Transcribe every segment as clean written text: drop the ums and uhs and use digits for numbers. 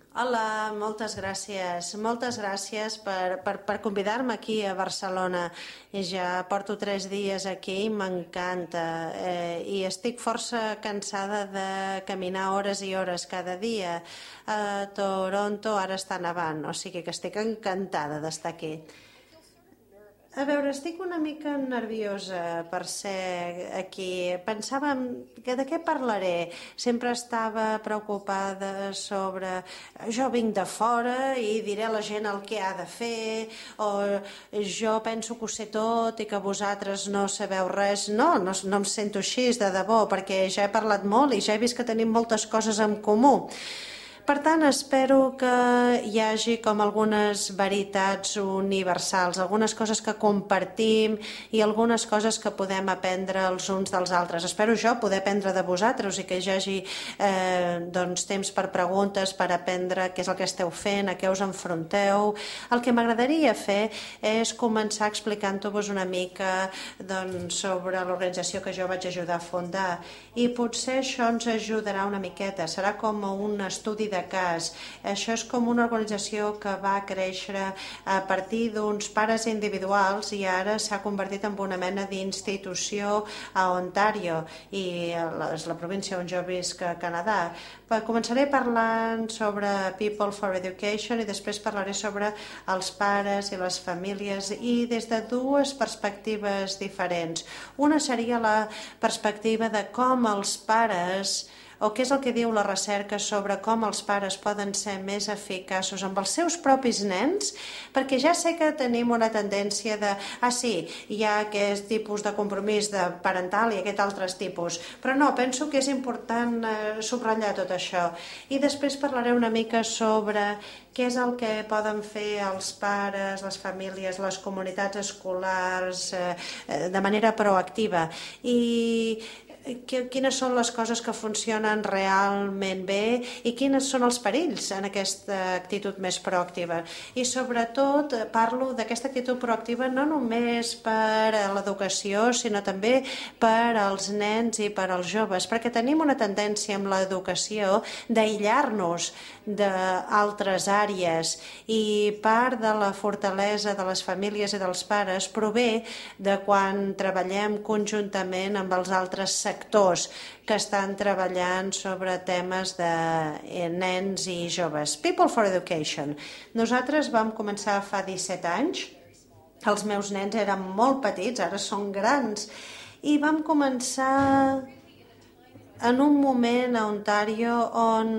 Hola, moltes gràcies. Moltes gràcies per convidar-me aquí a Barcelona. Ja porto 3 dies aquí i m'encanta. I estic força cansada de caminar hores i hores cada dia. A Toronto ara està nevant, o sigui que estic encantada d'estar aquí. A veure, estic una mica nerviosa per ser aquí. Pensava que de què parlaré. Sempre estava preocupada sobre... Jo vinc de fora i diré a la gent el que ha de fer, o jo penso que ho sé tot i que vosaltres no sabeu res. No em sento així, de debò, perquè ja he parlat molt i ja he vist que tenim moltes coses en comú. Per tant, espero que hi hagi com algunes veritats universals, algunes coses que compartim i algunes coses que podem aprendre els uns dels altres. Espero jo poder aprendre de vosaltres i que hi hagi temps per preguntes, per aprendre què és el que esteu fent, a què us enfronteu. El que m'agradaria fer és començar explicant-vos una mica sobre l'organització que jo vaig ajudar a fundar i potser això ens ajudarà una miqueta. Serà com un estudi de cas. Això és com una organització que va créixer a partir d'uns pares individuals i ara s'ha convertit en una mena d'institució a Ontario i és la província on jo visc a Canadà. Començaré parlant sobre People for Education i després parlaré sobre els pares i les famílies i des de dues perspectives diferents. Una seria la perspectiva de com els pares o què és el que diu la recerca sobre com els pares poden ser més eficaços amb els seus propis nens, perquè ja sé que tenim una tendència de sí, hi ha aquest tipus de compromís de parental i aquest altre tipus, però no, penso que és important subratllar tot això. I després parlaré una mica sobre què és el que poden fer els pares, les famílies, les comunitats escolars de manera proactiva i quines són les coses que funcionen realment bé i quins són els perills en aquesta actitud més proactiva. I sobretot parlo d'aquesta actitud proactiva no només per a l'educació, sinó també per als nens i per als joves, perquè tenim una tendència amb l'educació d'aïllar-nos d'altres àrees i part de la fortalesa de les famílies i dels pares prové de quan treballem conjuntament amb els altres sectors que estan treballant sobre temes de nens i joves. People for Education. Nosaltres vam començar fa 17 anys. Els meus nens eren molt petits, ara són grans, i vam començar en un moment a Ontario on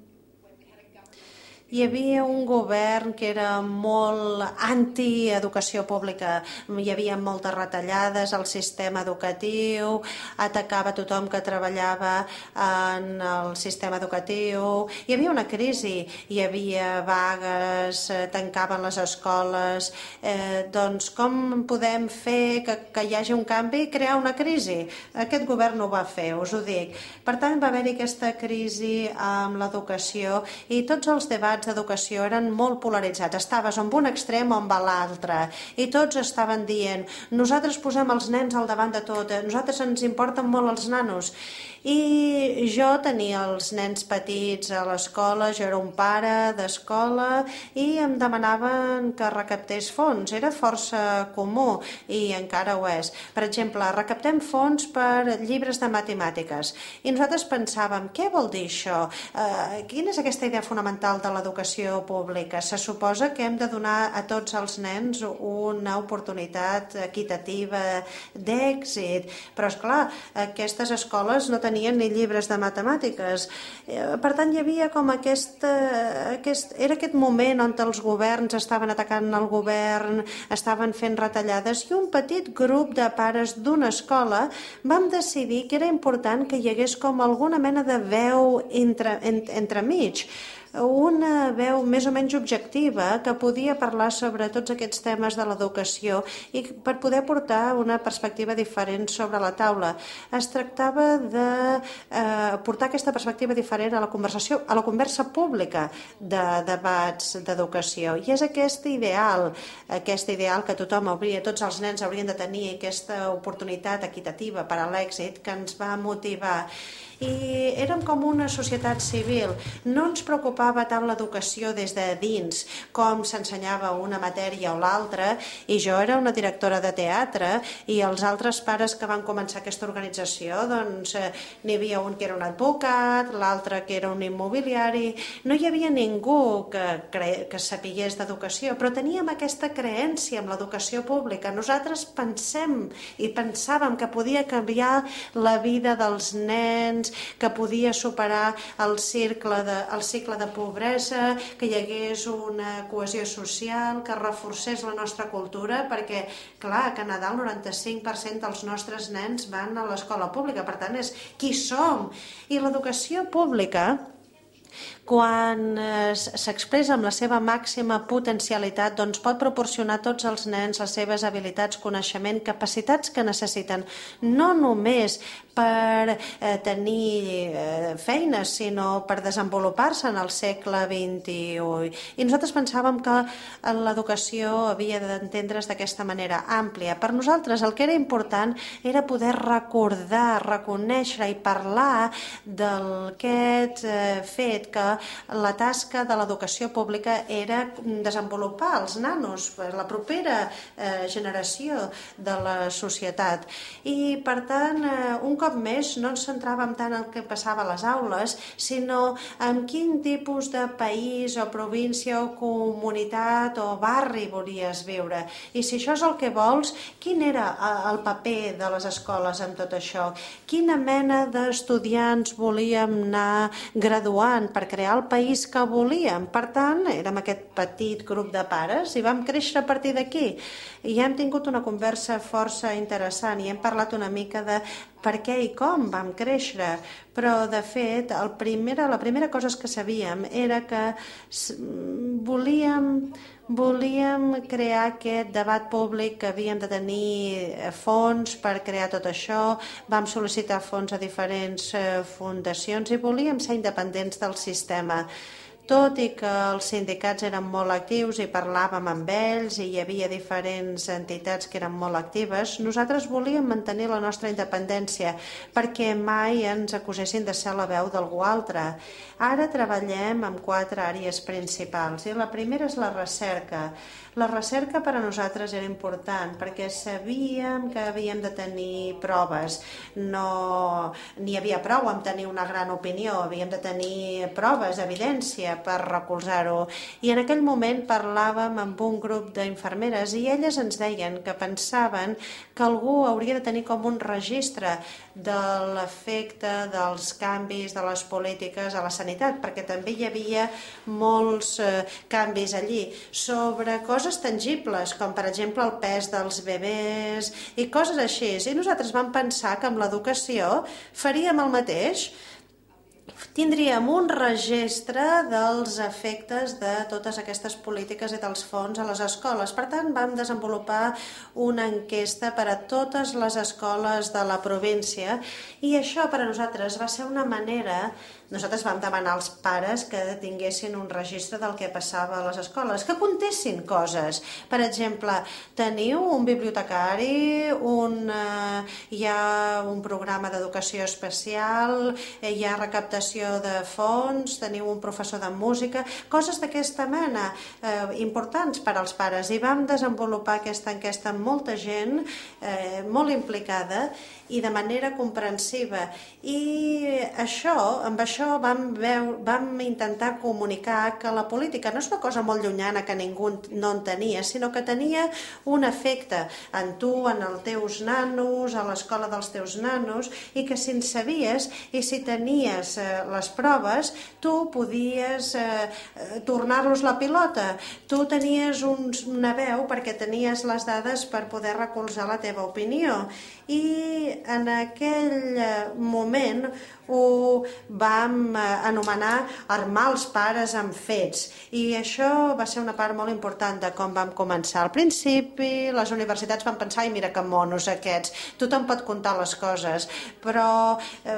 hi havia un govern que era molt anti-educació pública. Hi havia moltes retallades al sistema educatiu, atacava tothom que treballava en el sistema educatiu. Hi havia una crisi, hi havia vagues, tancaven les escoles. Doncs com podem fer que hi hagi un canvi i crear una crisi? Aquest govern ho va fer, us ho dic. Per tant, va haver-hi aquesta crisi amb l'educació i tots els debats d'educació eren molt polaritzats. Estaves en un extrem o en l'altre i tots estaven dient nosaltres posem els nens al davant de tot, nosaltres ens importen molt els nanos. I jo tenia els nens petits a l'escola, jo era un pare d'escola i em demanaven que recaptés fons. Era força comú i encara ho és. Per exemple, recaptem fons per llibres de matemàtiques i nosaltres pensàvem, què vol dir això? Quina és aquesta idea fonamental de l'educació pública? Se suposa que hem de donar a tots els nens una oportunitat equitativa d'èxit, però esclar, aquestes escoles no tenien ni llibres de matemàtiques. Per tant, hi havia com era aquest moment on els governs estaven atacant el govern, estaven fent retallades i un petit grup de pares d'una escola vam decidir que era important que hi hagués com alguna mena de veu entremig, una veu més o menys objectiva que podia parlar sobre tots aquests temes de l'educació i per poder portar una perspectiva diferent sobre la taula. Es tractava de portar aquesta perspectiva diferent a la conversació, a la conversa pública de debats d'educació. I és aquest ideal que tothom hauria, tots els nens haurien de tenir aquesta oportunitat equitativa per a l'èxit que ens va motivar. i érem com una societat civil. No ens preocupava tant l'educació des de dins, com s'ensenyava una matèria o l'altra, i jo era una directora de teatre, i els altres pares que van començar aquesta organització, doncs n'hi havia un que era un advocat, l'altre que era un immobiliari, no hi havia ningú que sapigués d'educació, però teníem aquesta creença en l'educació pública. Nosaltres pensàvem que podia canviar la vida dels nens, que podia superar el cicle de pobresa, que hi hagués una cohesió social, que reforcés la nostra cultura, perquè, clar, a Canadà el 95% dels nostres nens van a l'escola pública, per tant, és qui som. I l'educació pública, quan s'expressa amb la seva màxima potencialitat, doncs pot proporcionar a tots els nens les seves habilitats, coneixement, capacitats que necessiten, no només per tenir feines, sinó per desenvolupar-se en el segle XXI. I nosaltres pensàvem que l'educació havia d'entendre's d'aquesta manera àmplia. Per nosaltres el que era important era poder recordar, reconèixer i parlar d'aquest fet que la tasca de l'educació pública era desenvolupar els nanos, la propera generació de la societat. I, per tant, un cop més no ens centràvem tant en el que passava a les aules, sinó en quin tipus de país o província o comunitat o barri volies viure. I si això és el que vols, quin era el paper de les escoles en tot això? Quina mena d'estudiants volíem anar graduant per crear el país que volíem? Per tant, érem aquest petit grup de pares i vam créixer a partir d'aquí. I hem tingut una conversa força interessant i hem parlat una mica de per què i com vam créixer, però de fet la primera cosa que sabíem era que volíem crear aquest debat públic, que havíem de tenir fons per crear tot això, vam sol·licitar fons a diferents fundacions i volíem ser independents del sistema. Tot i que els sindicats eren molt actius i parlàvem amb ells i hi havia diferents entitats que eren molt actives, nosaltres volíem mantenir la nostra independència perquè mai ens acusessin de ser la veu d'algú altre. Ara treballem en 4 àrees principals i la primera és la recerca. La recerca per a nosaltres era important perquè sabíem que havíem de tenir proves. No n'hi havia prou amb tenir una gran opinió, havíem de tenir proves, evidència per recolzar-ho. I en aquell moment parlàvem amb un grup d'infermeres i elles ens deien que pensaven que algú hauria de tenir com un registre de l'efecte dels canvis de les polítiques a la sanitat, perquè també hi havia molts canvis allí sobre coses tangibles, com per exemple el pes dels bebès i coses així. I nosaltres vam pensar que amb l'educació faríem el mateix. Tindríem un registre dels efectes de totes aquestes polítiques i dels fons a les escoles. Per tant, vam desenvolupar una enquesta per a totes les escoles de la província i això per a nosaltres va ser una manera. Nosaltres vam demanar als pares que tinguessin un registre del que passava a les escoles, que contessin coses. Per exemple, teniu un bibliotecari, hi ha un programa d'educació especial, hi ha recaptació de fons, teniu un professor de música, coses d'aquesta mena importants per als pares. I vam desenvolupar aquesta enquesta amb molta gent molt implicada i de manera comprensiva. I amb això vam intentar comunicar que la política no és una cosa molt llunyana que ningú no en tenia, sinó que tenia un efecte en tu, en els teus nanos, a l'escola dels teus nanos, i que si en sabies i si tenies les proves, tu podies tornar-los la pilota. Tu tenies una veu perquè tenies les dades per poder recolzar la teva opinió. I en aquell moment ho vam anomenar armar els pares amb fets, i això va ser una part molt important de com vam començar. Al principi les universitats van pensar, i mira que monos aquests, tothom pot contar les coses, però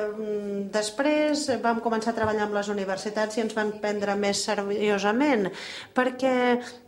després vam començar a treballar amb les universitats i ens van prendre més seriosament, perquè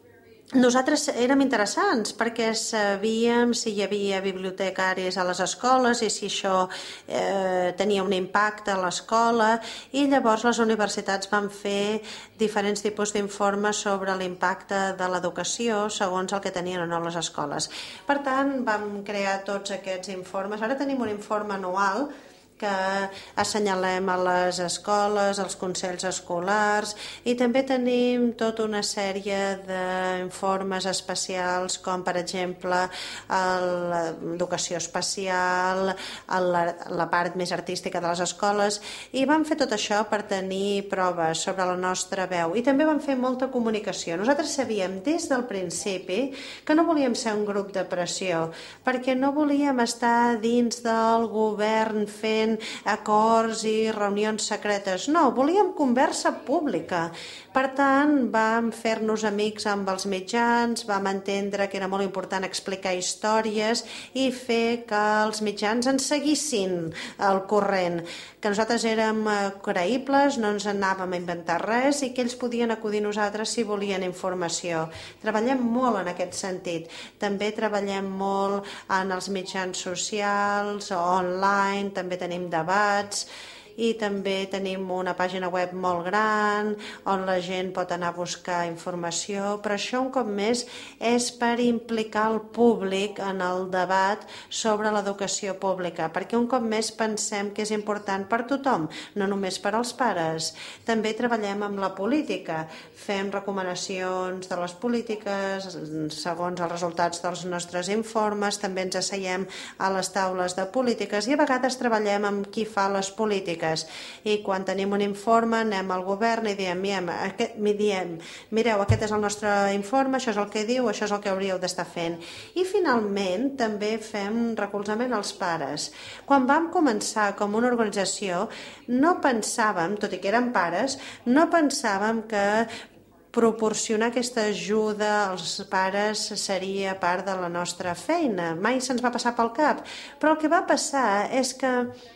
nosaltres érem interessants perquè sabíem si hi havia bibliotecaris a les escoles i si això tenia un impacte a l'escola, i llavors les universitats van fer diferents tipus d'informes sobre l'impacte de l'educació segons el que tenien o no les escoles. Per tant, vam crear tots aquests informes. Ara tenim un informe anual que assenyalem a les escoles, als consells escolars, i també tenim tota una sèrie d'informes especials com per exemple l'educació especial, la part més artística de les escoles, i vam fer tot això per tenir proves sobre la nostra veu, i també vam fer molta comunicació. Nosaltres sabíem des del principi que no volíem ser un grup de pressió, perquè no volíem estar dins del govern fent acords i reunions secretes. No, volíem conversa pública. Per tant, vam fer-nos amics amb els mitjans, vam entendre que era molt important explicar històries i fer que els mitjans ens seguissin al corrent, que nosaltres érem creïbles, no ens anàvem a inventar res i que ells podien acudir a nosaltres si volien informació. Treballem molt en aquest sentit. També treballem molt en els mitjans socials, online, també tenim debats, i també tenim una pàgina web molt gran on la gent pot anar a buscar informació, però això un cop més és per implicar el públic en el debat sobre l'educació pública, perquè un cop més pensem que és important per tothom, no només per als pares. També treballem amb la política, fem recomanacions de les polítiques segons els resultats dels nostres informes, també ens asseiem a les taules de polítiques i a vegades treballem amb qui fa les polítiques. I quan tenim un informe anem al govern i diem, mireu, aquest és el nostre informe, això és el que diu, això és el que hauríeu d'estar fent. I finalment també fem recolzament als pares. Quan vam començar com una organització no pensàvem, tot i que érem pares, no pensàvem que proporcionar aquesta ajuda als pares seria part de la nostra feina. Mai se'ns va passar pel cap. Però el que va passar és que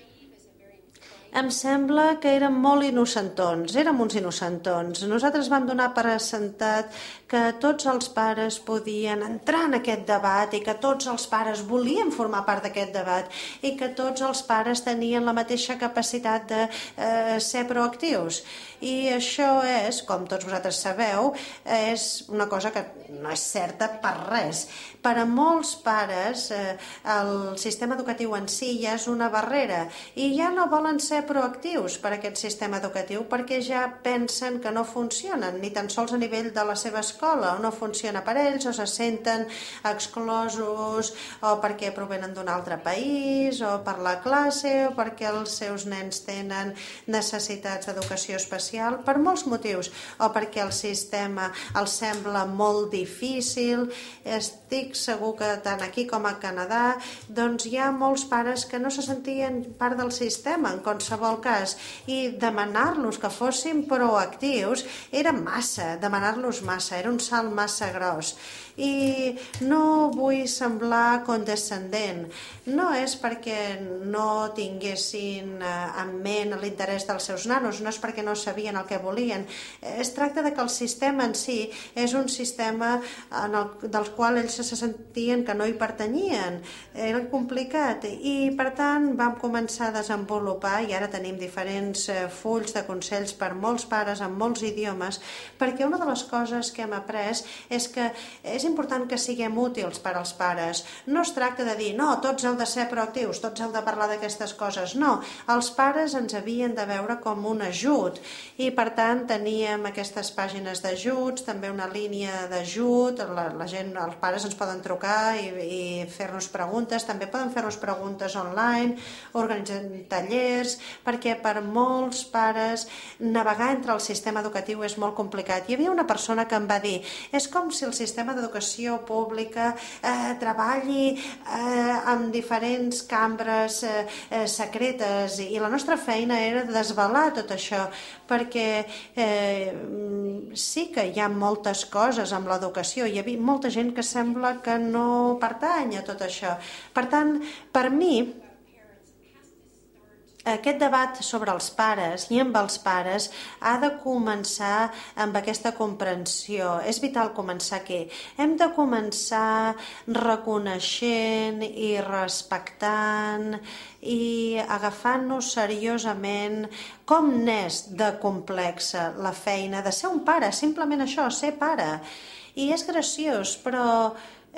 em sembla que érem molt innocentons, érem uns innocentons. Nosaltres vam donar per assentat que tots els pares podien entrar en aquest debat i que tots els pares volien formar part d'aquest debat i que tots els pares tenien la mateixa capacitat de ser proactius. I això és, com tots vosaltres sabeu, és una cosa que no és certa per res. Per a molts pares el sistema educatiu en si ja és una barrera i ja no volen ser proactius per aquest sistema educatiu perquè ja pensen que no funcionen, ni tan sols a nivell de la seva escola, o no funciona per ells, o se senten exclosos, o perquè provenen d'un altre país, o per la classe, o perquè els seus nens tenen necessitats d'educació especial, per molts motius, o perquè el sistema els sembla molt difícil. Estic segur que tant aquí com a Canadà doncs hi ha molts pares que no se sentien part del sistema en qualsevol cas, i demanar-los que fossin proactius era massa, demanar-los massa, era un salt massa gros. I no vull semblar condescendent, no és perquè no tinguessin en ment l'interès dels seus nanos, no és perquè no sabien el que volien, es tracta de que el sistema en si és un sistema del qual ells se sentien que no hi pertanyien, era complicat, i per tant vam començar a desenvolupar, i ara tenim diferents fulls de consells per molts pares en molts idiomes, perquè una de les coses que hem après és que és important que siguem útils per als pares. No es tracta de dir, no, tots heu de ser proactius, tots heu de parlar d'aquestes coses. No, els pares ens havien de veure com un ajut, i per tant teníem aquestes pàgines d'ajuts, també una línia d'ajut, la gent, els pares ens poden trucar i fer-nos preguntes, també poden fer-nos preguntes online, organitzant tallers, perquè per molts pares navegar entre el sistema educatiu és molt complicat. Hi havia una persona que em va dir, és com si el sistema d'educació pública treballi amb diferents cambres secretes, i la nostra feina era desvelar tot això, perquè sí que hi ha moltes coses amb l'educació, hi havia molta gent que sembla que no pertany a tot això. Per tant, per mi aquest debat sobre els pares i amb els pares ha de començar amb aquesta comprensió. És vital començar aquí. Hem de començar reconeixent i respectant i agafant-nos seriosament com n'és de complexa la feina de ser un pare, simplement això, ser pare. I és graciós, però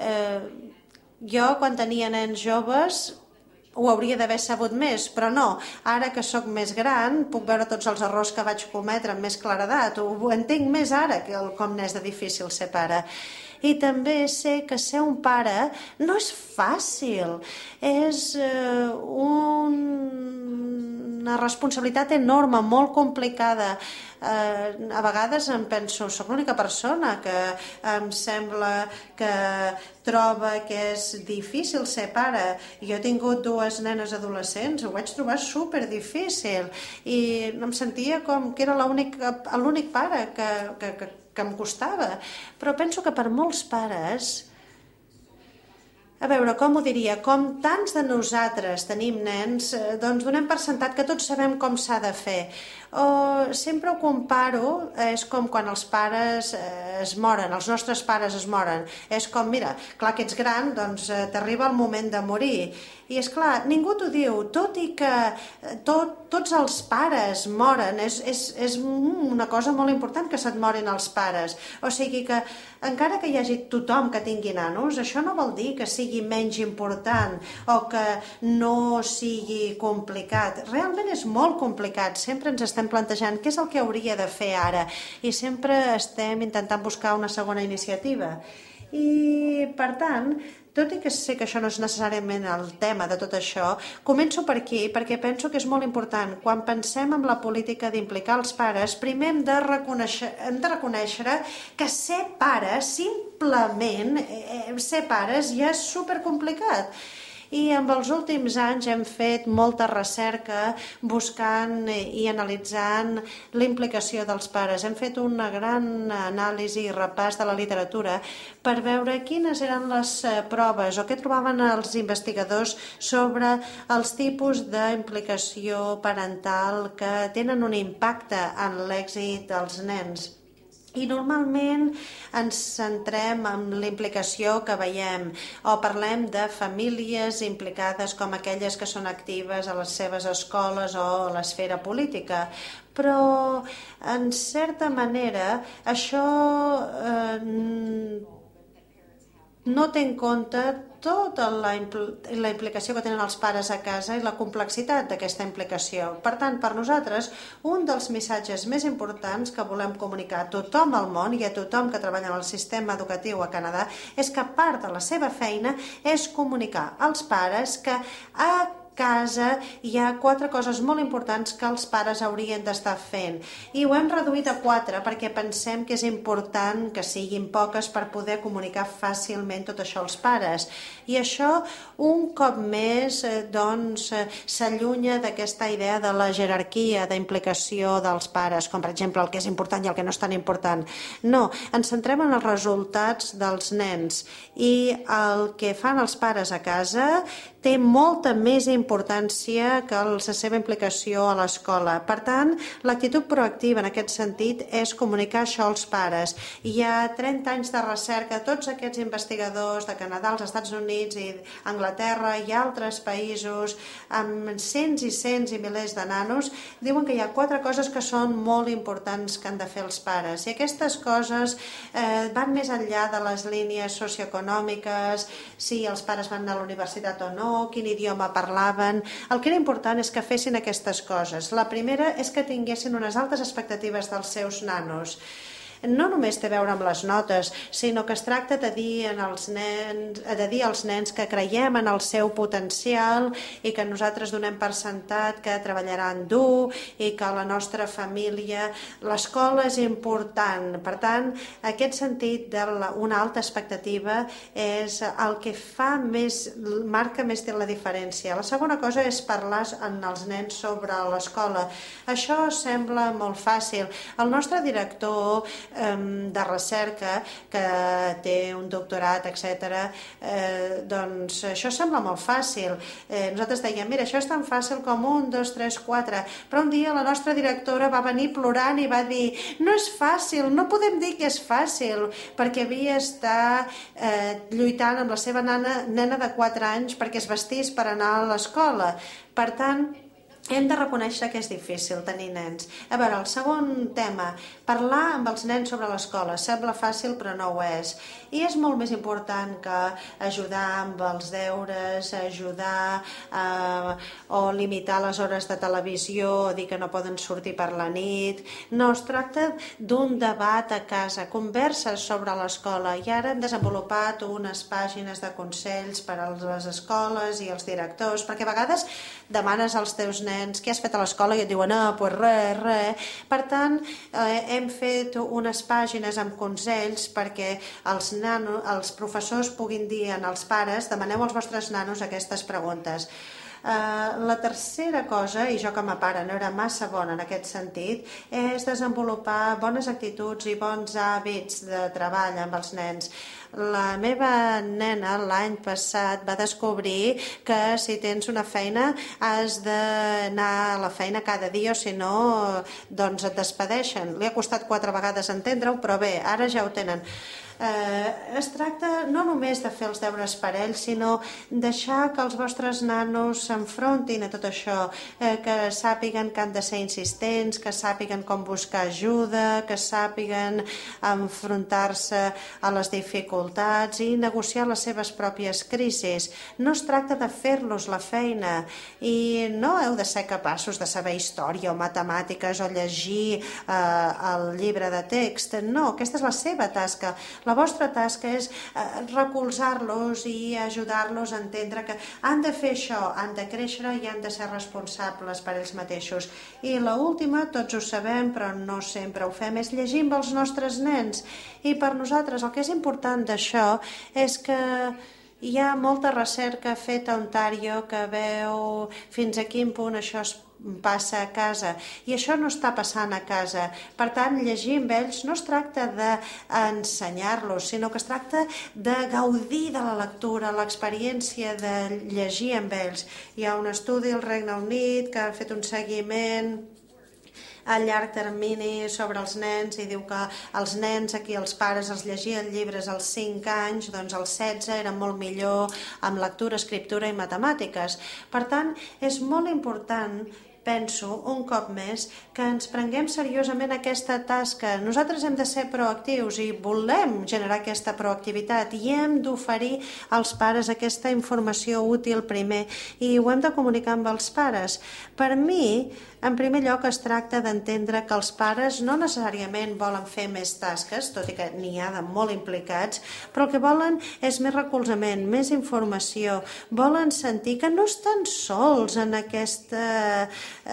jo quan tenia nens joves ho hauria d'haver sabut més, però no. Ara que sóc més gran, puc veure tots els errors que vaig cometre amb més claredat. Ho entenc més ara que com n'és de difícil ser pare. I també sé que ser un pare no és fàcil. És una responsabilitat enorme, molt complicada. A vegades em penso, soc l'única persona que em sembla que troba que és difícil ser pare. Jo he tingut 2 nenes adolescents, ho vaig trobar superdifícil i em sentia com que era l'únic pare que em costava. Però penso que per molts pares, a veure, com ho diria, com tants de nosaltres tenim nens, doncs donem per sentat que tots sabem com s'ha de fer. O sempre ho comparo, és com quan els pares es moren, els nostres pares es moren. És com, mira, clar que ets gran, doncs t'arriba el moment de morir. I és clar, ningú t'ho diu, tot i que tots els pares moren, és una cosa molt important que se't morin els pares. O sigui que, encara que hi hagi tothom que tingui nanos, això no vol dir que sigui menys important o que no sigui complicat. Realment és molt complicat, sempre ens estem plantejant què és el que hauria de fer ara i sempre estem intentant buscar una segona iniciativa. I, per tant, tot i que sé que això no és necessàriament el tema de tot això, començo per aquí perquè penso que és molt important. Quan pensem en la política d'implicar els pares, primer hem de reconèixer que ser pare, simplement ser pares, ja és supercomplicat. I en els últims anys hem fet molta recerca buscant i analitzant la implicació dels pares. Hem fet una gran anàlisi i repàs de la literatura per veure quines eren les proves o què trobaven els investigadors sobre els tipus d'implicació parental que tenen un impacte en l'èxit dels nens. I normalment ens centrem en l'implicació que veiem o parlem de famílies implicades com aquelles que són actives a les seves escoles o a l'esfera política. Però, en certa manera, això no té en compte tota la implicació que tenen els pares a casa i la complexitat d'aquesta implicació. Per tant, per nosaltres, un dels missatges més importants que volem comunicar a tothom al món i a tothom que treballa en el sistema educatiu a Canadà és que part de la seva feina és comunicar als pares que a casa hi ha 4 coses molt importants que els pares haurien d'estar fent. I ho hem reduït a 4 perquè pensem que és important que siguin poques per poder comunicar fàcilment tot això als pares. I això, un cop més, s'allunya d'aquesta idea de la jerarquia d'implicació dels pares, com per exemple el que és important i el que no és tan important. No, ens centrem en els resultats dels nens i el que fan els pares a casa té molta més importància que la seva implicació a l'escola. Per tant, l'actitud proactiva en aquest sentit és comunicar això als pares. Hi ha 30 anys de recerca, tots aquests investigadors de Canadà, els Estats Units i Anglaterra i altres països amb cents i cents i milers de nanos, diuen que hi ha 4 coses que són molt importants que han de fer els pares. I aquestes coses van més enllà de les línies socioeconòmiques, si els pares van anar a la universitat o no, quin idioma parlaven. El que era important és que fessin aquestes coses. La primera és que tinguessin unes altes expectatives dels seus nanos. No només té a veure amb les notes, sinó que es tracta de dir als nens que creiem en el seu potencial i que nosaltres donem per sentat que treballaran dur i que la nostra família, l'escola és important. Per tant, aquest sentit d'una alta expectativa és el que marca més la diferència. La segona cosa és parlar amb els nens sobre l'escola. Això sembla molt fàcil. El nostre director de recerca, que té un doctorat, etc. Doncs això sembla molt fàcil. Nosaltres dèiem, mira, això és tan fàcil com 1, 2, 3, 4, però un dia la nostra directora va venir plorant i va dir, no és fàcil, no podem dir que és fàcil, perquè havia estat lluitant amb la seva nena de 4 anys perquè es vestís per anar a l'escola. Per tant, hem de reconèixer que és difícil tenir nens. A veure, el segon tema, parlar amb els nens sobre l'escola. Sembla fàcil, però no ho és. I és molt més important que ajudar amb els deures, ajudar o limitar les hores de televisió, o dir que no poden sortir per la nit. No, es tracta d'un debat a casa, converses sobre l'escola. I ara hem desenvolupat unes pàgines de consells per a les escoles i els directors, perquè a vegades demanes als teus nens què has fet a l'escola i et diuen, doncs res. Per tant, hem fet unes pàgines amb consells perquè els professors puguin dir als pares, demaneu als vostres nanos aquestes preguntes. La tercera cosa, i jo com a pare no era massa bona en aquest sentit, és desenvolupar bones actituds i bons hàbits de treball amb els nens. La meva nena l'any passat va descobrir que si tens una feina has d'anar a la feina cada dia o si no doncs et despedeixen. Li ha costat 4 vegades entendre-ho, però bé, ara ja ho tenen. Es tracta no només de fer els deures per ells, sinó deixar que els vostres nanos s'enfrontin a tot això, que sàpiguen que han de ser insistents, que sàpiguen com buscar ajuda, que sàpiguen enfrontar-se a les dificultats i negociar les seves pròpies crisis. No es tracta de fer-los la feina i no heu de ser capaços de saber història o matemàtiques o llegir el llibre de text. No, aquesta és la seva tasca. La vostra tasca és recolzar-los i ajudar-los a entendre que han de fer això, han de créixer i han de ser responsables per ells mateixos. I l'última, tots ho sabem, però no sempre ho fem, és llegir amb els nostres nens. I per nosaltres el que és important d'això és que hi ha molta recerca feta a Ontario que veu fins a quin punt això passa a casa i això no està passant a casa. Per tant, llegir amb ells no es tracta d'ensenyar-los, sinó que es tracta de gaudir de la lectura, l'experiència de llegir amb ells. Hi ha un estudi al Regne Unit que ha fet un seguiment a llarg termini sobre els nens i diu que els nens aquí, els pares, els llegien llibres als 5 anys, doncs als 16 eren molt millor amb lectura, escriptura i matemàtiques. Per tant, és molt important, penso, un cop més, que ens prenguem seriosament aquesta tasca. Nosaltres hem de ser proactius i volem generar aquesta proactivitat i hem d'oferir als pares aquesta informació útil primer i ho hem de comunicar amb els pares. Per mi, en primer lloc, es tracta d'entendre que els pares no necessàriament volen fer més tasques, tot i que n'hi ha de molt implicats, però el que volen és més recolzament, més informació. Volen sentir que no estan sols en aquesta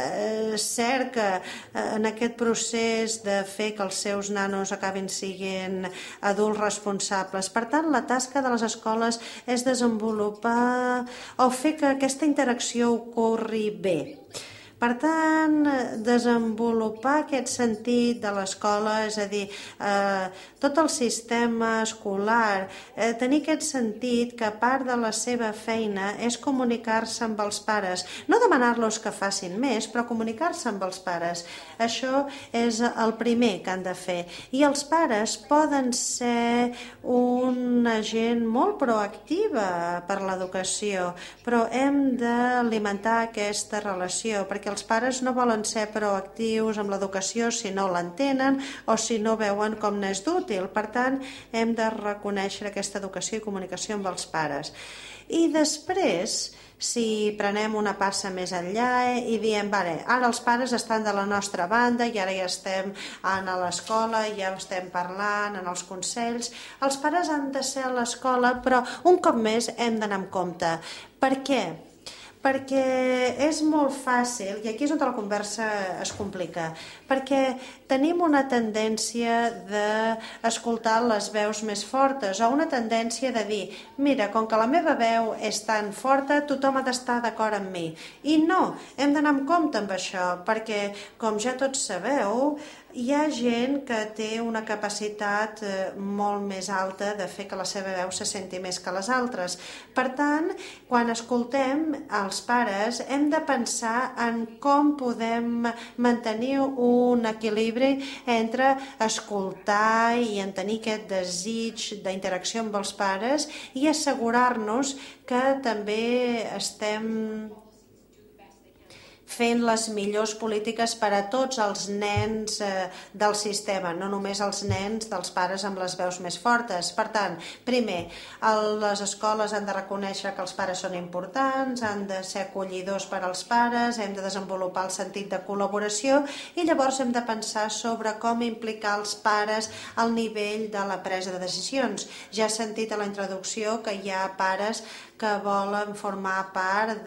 cerca, en aquest procés de fer que els seus nanos acabin sent adults responsables. Per tant, la tasca de les escoles és desenvolupar o fer que aquesta interacció ocorri bé. Per tant, desenvolupar aquest sentit de l'escola, és a dir, tot el sistema escolar, tenir aquest sentit que part de la seva feina és comunicar-se amb els pares. No demanar-los que facin més, però comunicar-se amb els pares. Això és el primer que han de fer. I els pares poden ser una gent molt proactiva per l'educació, però hem d'alimentar aquesta relació, perquè els pares no volen ser proactius amb l'educació si no l'entenen o si no veuen com n'és d'útil. Per tant, hem de reconèixer aquesta educació i comunicació amb els pares. I després, si prenem una passa més enllà i diem, vale, ara els pares estan de la nostra banda i ara ja estem a l'escola, ja estem parlant en els consells, els pares han de ser a l'escola, però un cop més hem d'anar amb compte. Per què? Perquè és molt fàcil, i aquí és on la conversa es complica, perquè tenim una tendència d'escoltar les veus més fortes o una tendència de dir, mira, com que la meva veu és tan forta, tothom ha d'estar d'acord amb mi. I no, hem d'anar amb compte amb això, perquè, com ja tots sabeu, hi ha gent que té una capacitat molt més alta de fer que la seva veu se senti més que les altres. Per tant, quan escoltem els pares, hem de pensar en com podem mantenir un equilibri entre escoltar i en tenir aquest desig d'interacció amb els pares i assegurar-nos que també estem fent les millors polítiques per a tots els nens del sistema, no només els nens dels pares amb les veus més fortes. Per tant, primer, les escoles han de reconèixer que els pares són importants, han de ser acollidors per als pares, hem de desenvolupar el sentit de col·laboració i llavors hem de pensar sobre com implicar els pares al nivell de la presa de decisions. Ja he sentit a la introducció que hi ha pares que volen formar part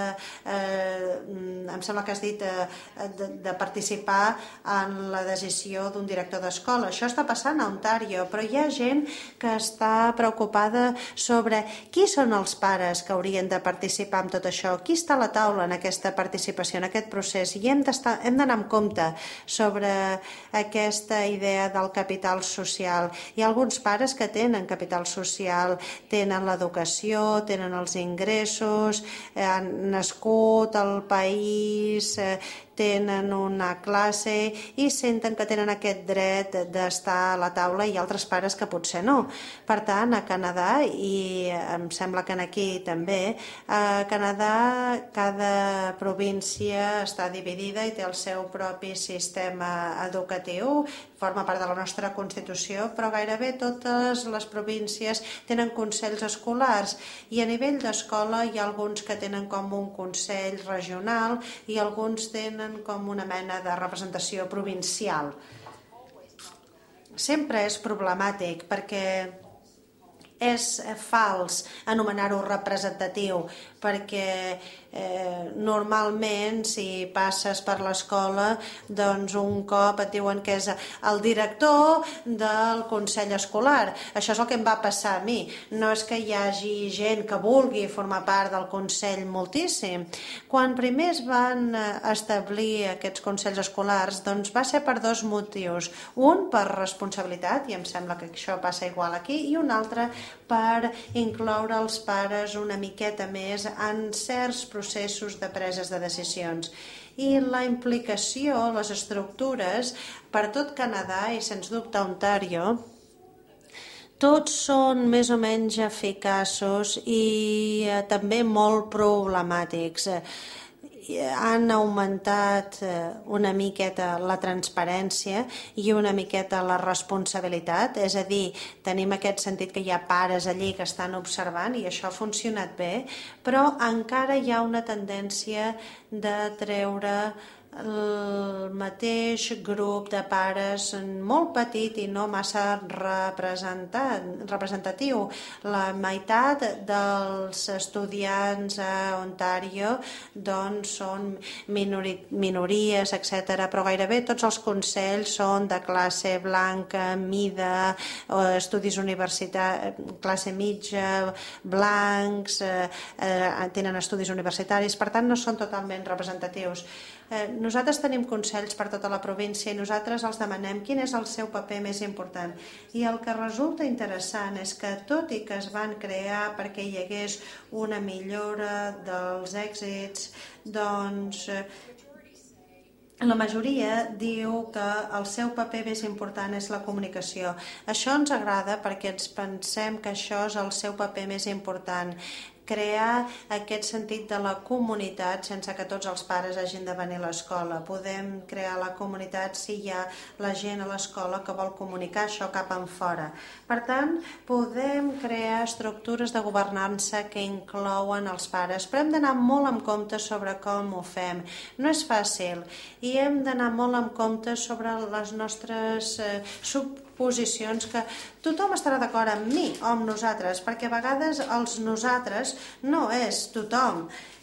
em sembla que has dit, de participar en la decisió d'un director d'escola. Això està passant a Ontario, però hi ha gent que està preocupada sobre qui són els pares que haurien de participar en tot això, qui està a la taula en aquesta participació, en aquest procés, i hem d'anar amb compte sobre aquesta idea del capital social. Hi ha alguns pares que tenen capital social, tenen l'educació, tenen els ingressos, han nascut al país, tenen una classe i senten que tenen aquest dret d'estar a la taula i altres pares que potser no. Per tant, a Canadà, i em sembla que aquí també, a Canadà cada província està dividida i té el seu propi sistema educatiu, forma part de la nostra Constitució, però gairebé totes les províncies tenen consells escolars i a nivell d'escola hi ha alguns que tenen com un consell regional i alguns tenen com una mena de representació provincial. Sempre és problemàtic perquè és fals anomenar-ho representatiu, perquè normalment si passes per l'escola doncs un cop et diuen que és el director del consell escolar. Això és el que em va passar a mi. No és que hi hagi gent que vulgui formar part del consell moltíssim. Quan primer es van establir aquests consells escolars doncs va ser per dos motius. Un per responsabilitat, i em sembla que això passa igual aquí, i un altre per incloure els pares una miqueta més en certs processos de preses de decisions. I la implicació, les estructures, per tot Canadà i sens dubte Ontario, tots són més o menys eficaços i també molt problemàtics. Han augmentat una miqueta la transparència i una miqueta la responsabilitat, és a dir, tenim aquest sentit que hi ha pares allí que estan observant i això ha funcionat bé, però encara hi ha una tendència de treure el mateix grup de pares molt petit i no massa representatiu. La meitat dels estudiants a Ontario doncs són minories, etc. Però gairebé tots els consells són de classe blanca, mida, estudis universitaris, classe mitja, blancs, tenen estudis universitaris, per tant no són totalment representatius. Nosaltres tenim consells per tota la província i nosaltres els demanem quin és el seu paper més important. I el que resulta interessant és que tot i que es van crear perquè hi hagués una millora dels èxits, doncs la majoria diu que el seu paper més important és la comunicació. Això ens agrada perquè ens pensem que això és el seu paper més important. Crear aquest sentit de la comunitat sense que tots els pares hagin de venir a l'escola. Podem crear la comunitat si hi ha la gent a l'escola que vol comunicar això cap en fora. Per tant, podem crear estructures de governança que inclouen els pares, però hem d'anar molt en compte sobre com ho fem. No és fàcil i hem d'anar molt en compte sobre les nostres posicions que tothom estarà d'acord amb mi o amb nosaltres, perquè a vegades els nosaltres no és tothom.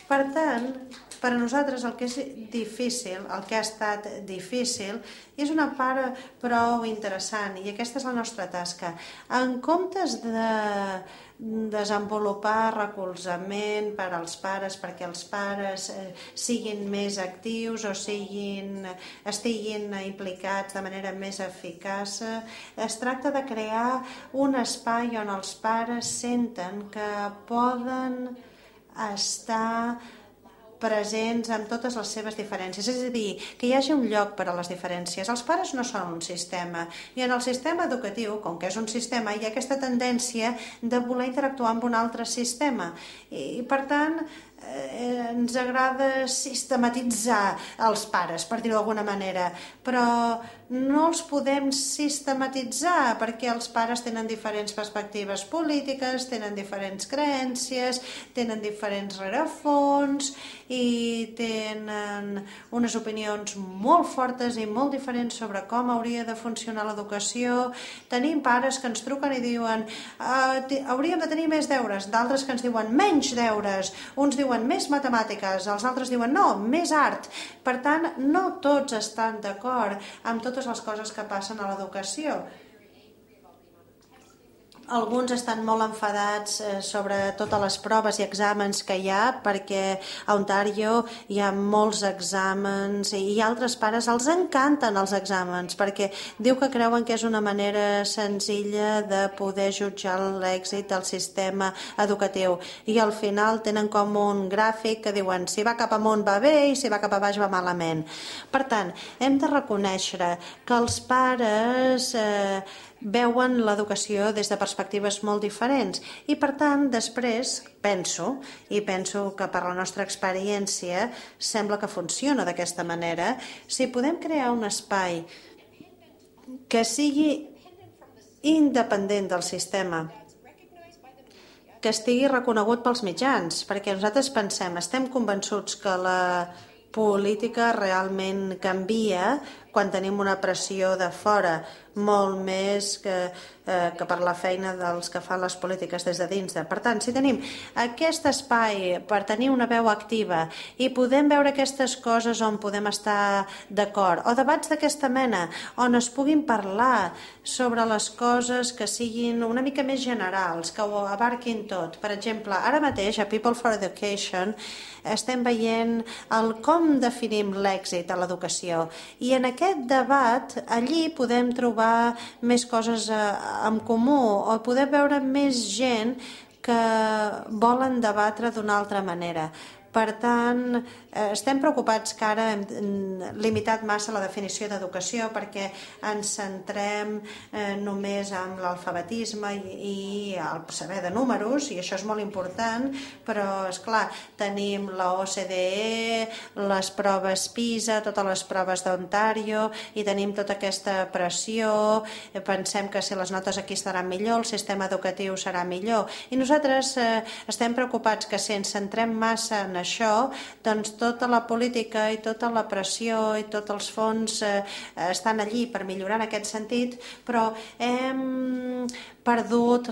Per tant, per a nosaltres el que és difícil, el que ha estat difícil, és una part prou interessant i aquesta és la nostra tasca. En comptes de desenvolupar recolzament per als pares perquè els pares siguin més actius o estiguin implicats de manera més eficaç, es tracta de crear un espai on els pares senten que poden estar presents amb totes les seves diferències, és a dir, que hi hagi un lloc per a les diferències. Els pares no són un sistema, i en el sistema educatiu, com que és un sistema, hi ha aquesta tendència de voler interactuar amb un altre sistema, i per tant ens agrada sistematitzar els pares, per dir-ho d'alguna manera, però no els podem sistematitzar perquè els pares tenen diferents perspectives polítiques, tenen diferents creences, tenen diferents rerefons i tenen unes opinions molt fortes i molt diferents sobre com hauria de funcionar l'educació. Tenim pares que ens truquen i diuen hauríem de tenir més deures, d'altres que ens diuen menys deures, uns diuen més matemàtiques, els altres diuen no, més art. Per tant, no tots estan d'acord amb totes les coses que passen a l'educació. Alguns estan molt enfadats sobre totes les proves i exàmens que hi ha perquè a Ontario hi ha molts exàmens i altres pares els encanten els exàmens perquè diu que creuen que és una manera senzilla de poder jutjar l'èxit del sistema educatiu i al final tenen com un gràfic que diuen si va cap amunt va bé i si va cap a baix va malament. Per tant, hem de reconèixer que els pares veuen l'educació des de perspectives molt diferents i per tant després penso que per la nostra experiència sembla que funciona d'aquesta manera. Si podem crear un espai que sigui independent del sistema, que estigui reconegut pels mitjans, perquè nosaltres estem convençuts que la política realment canvia quan tenim una pressió de fora, molt més que per la feina dels que fan les polítiques des de dins. Per tant, si tenim aquest espai per tenir una veu activa i podem veure aquestes coses on podem estar d'acord, o debats d'aquesta mena, on es puguin parlar sobre les coses que siguin una mica més generals, que ho abarquin tot. Per exemple, ara mateix a People for Education estem veient com definim l'èxit a l'educació i en aquest debat allí podem trobar més coses en comú o poder veure més gent que volen debatre d'una altra manera. Per tant, estem preocupats que ara hem limitat massa la definició d'educació perquè ens centrem només en l'alfabetisme i el saber de números, i això és molt important, però, esclar, tenim la OCDE, les proves PISA, totes les proves d'Ontario, i tenim tota aquesta pressió, pensem que si les notes aquí estaran millor, el sistema educatiu serà millor, i nosaltres estem preocupats que si ens centrem massa en això, doncs tota la política i tota la pressió i tots els fons estan allí per millorar en aquest sentit, però hem perdut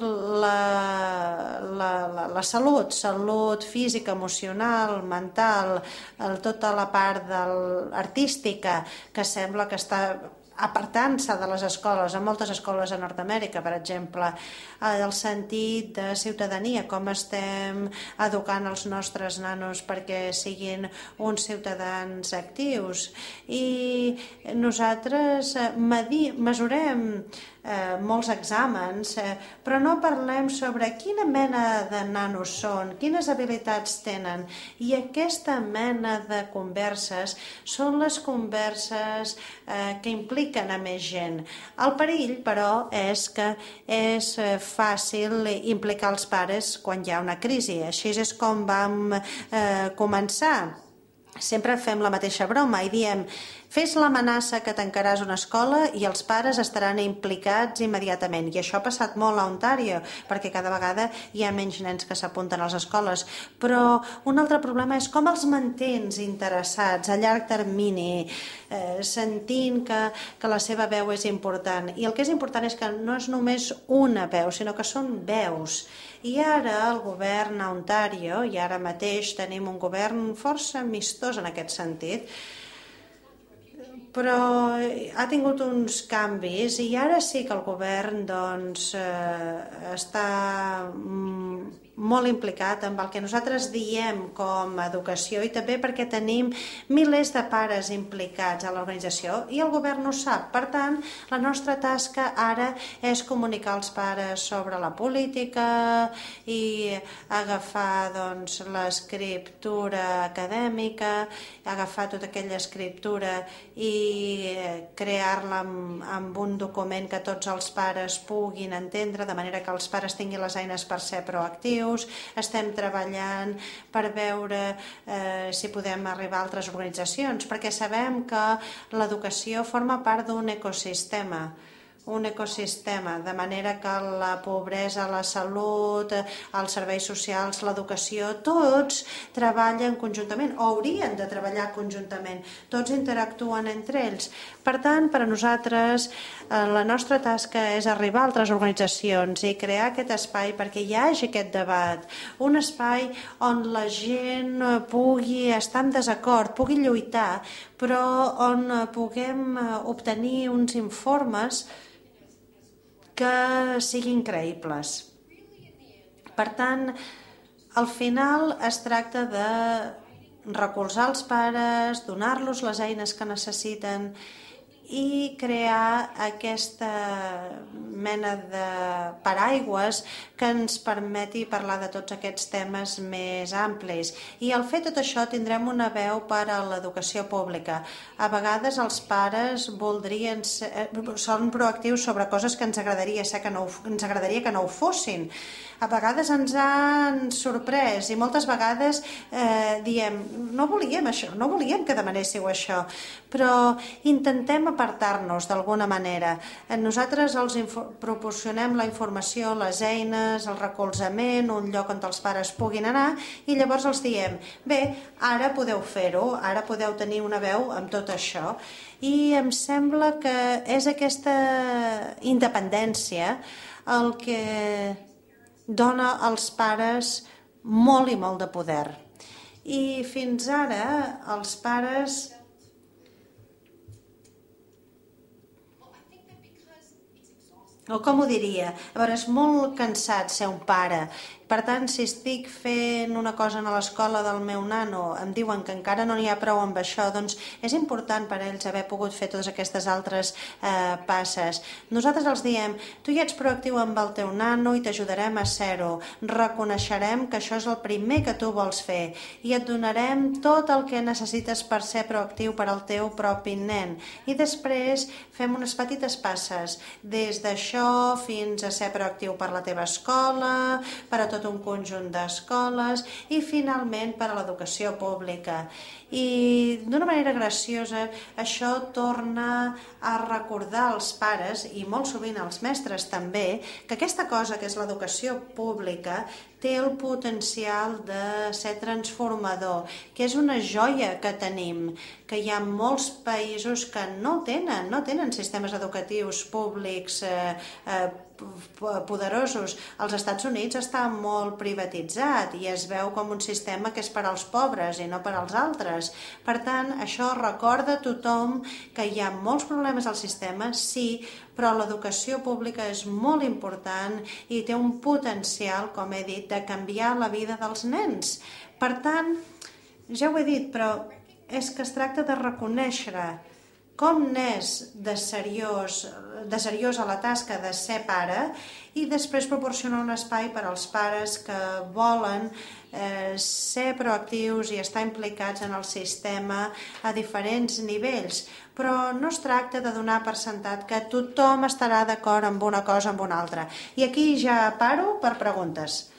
la salut física, emocional, mental, tota la part artística que sembla que està apartant-se de les escoles, en moltes escoles a Nord-Amèrica, per exemple, el sentit de ciutadania, com estem educant els nostres nanos perquè siguin uns ciutadans actius. I nosaltres mesurem molts exàmens, però no parlem sobre quina mena de nanos són, quines habilitats tenen, i aquesta mena de converses són les converses que impliquen a més gent. El perill, però, és que és fàcil implicar els pares quan hi ha una crisi. Així és com vam començar. Sempre fem la mateixa broma i diem Fes l'amenaça que tancaràs una escola i els pares estaran implicats immediatament. I això ha passat molt a Ontario, perquè cada vegada hi ha menys nens que s'apunten a les escoles. Però un altre problema és com els mantens interessats a llarg termini, sentint que la seva veu és important. I el que és important és que no és només una veu, sinó que són veus. I ara el govern a Ontario, i ara mateix tenim un govern força amistós en aquest sentit, però ha tingut uns canvis i ara sí que el govern està molt implicat amb el que nosaltres diem com a educació i també perquè tenim milers de pares implicats a l'organització i el govern ho sap. Per tant, la nostra tasca ara és comunicar als pares sobre la política i agafar l'escriptura acadèmica, agafar tota aquella escriptura i crear-la amb un document que tots els pares puguin entendre, de manera que els pares tinguin les eines per ser proactius. Estem treballant per veure si podem arribar a altres organitzacions, perquè sabem que l'educació forma part d'un ecosistema, de manera que la pobresa, la salut, els serveis socials, l'educació, tots treballen conjuntament, o haurien de treballar conjuntament, tots interactuen entre ells. Per tant, per a nosaltres, la nostra tasca és arribar a altres organitzacions i crear aquest espai perquè hi hagi aquest debat, un espai on la gent pugui estar en desacord, pugui lluitar, però on puguem obtenir uns informes que siguin creïbles. Per tant, al final es tracta de recolzar els pares, donar-los les eines que necessiten i crear aquesta mena de paraigües que ens permeti parlar de tots aquests temes més amplis. I al fer tot això tindrem una veu per a l'educació pública. A vegades els pares són proactius sobre coses que ens agradaria que no ho fossin. A vegades ens han sorprès i moltes vegades diem no volíem això, no volíem que demanéssiu això, però intentem apartar-nos d'alguna manera. Nosaltres els proporcionem la informació, les eines, el recolzament, un lloc on els pares puguin anar i llavors els diem, bé, ara podeu fer-ho, ara podeu tenir una veu amb tot això. I em sembla que és aquesta independència el que dona als pares molt i molt de poder. I fins ara els pares com ho diria? A veure, és molt cansat ser un pare. Per tant, si estic fent una cosa a l'escola del meu nano, em diuen que encara no n'hi ha prou amb això, doncs és important per a ells haver pogut fer totes aquestes altres passes. Nosaltres els diem, tu ja ets proactiu amb el teu nano i t'ajudarem a ser-ho. Reconeixerem que això és el primer que tu vols fer i et donarem tot el que necessites per ser proactiu per al teu propi nen. I després fem unes petites passes, des d'això fins a ser proactiu per la teva escola, per a tot un conjunt d'escoles i finalment per a l'educació pública. I d'una manera graciosa això torna a recordar als pares i molt sovint als mestres també que aquesta cosa que és l'educació pública té el potencial de ser transformador, que és una joia que tenim, que hi ha molts països que no tenen sistemes educatius públics poderosos. Als Estats Units està molt privatitzat i es veu com un sistema que és per als pobres i no per als altres. Per tant, això recorda a tothom que hi ha molts problemes al sistema, sí, però l'educació pública és molt important i té un potencial, com he dit, de canviar la vida dels nens. Per tant, ja ho he dit, però és que es tracta de reconèixer com n'és de seriós a la tasca de ser pare i després proporcionar un espai per als pares que volen ser proactius i estar implicats en el sistema a diferents nivells. Però no es tracta de donar per sentat que tothom estarà d'acord amb una cosa o amb una altra. I aquí ja paro per preguntes.